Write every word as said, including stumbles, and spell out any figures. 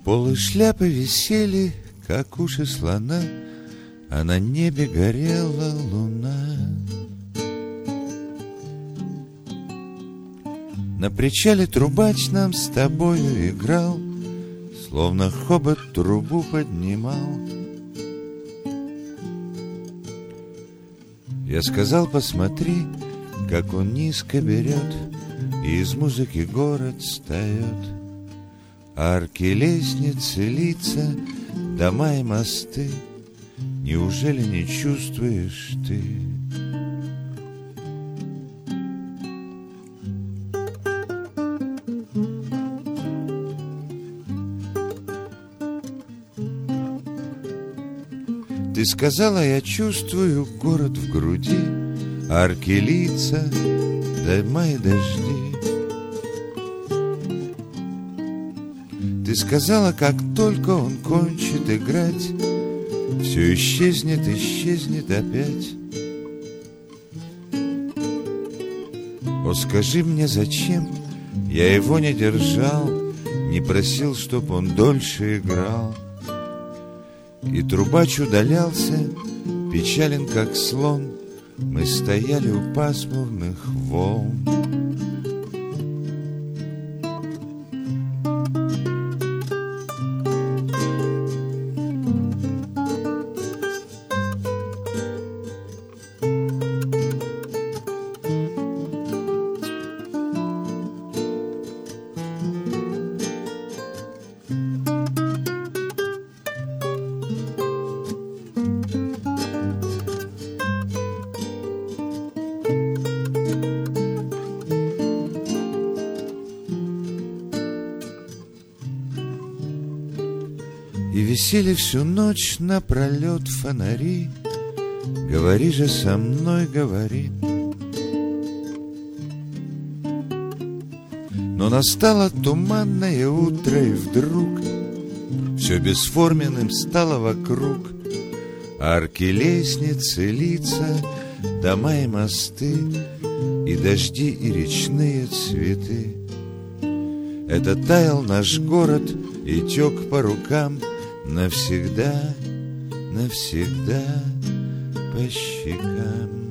Полы шляпы висели, как уши слона, а на небе горела луна. На причале трубач нам с тобою играл, словно хобот трубу поднимал. Я сказал: посмотри, как он низко берет, и из музыки город встает. Арки, лестницы, лица, дома и мосты, неужели не чувствуешь ты? Ты сказала: я чувствую город в груди, арки, лица, дома и дожди. Ты сказала: как только он кончит играть, все исчезнет, исчезнет опять. О, скажи мне, зачем я его не держал, не просил, чтоб он дольше играл? И трубач удалялся, печален, как слон. Мы стояли у пасмурных волн. И висели всю ночь напролет фонари. Говори же со мной, говори. Но настало туманное утро, и вдруг все бесформенным стало вокруг. Арки, лестницы, лица, дома и мосты, и дожди, и речные цветы. Это таял наш город и тек по рукам, навсегда, навсегда по щекам.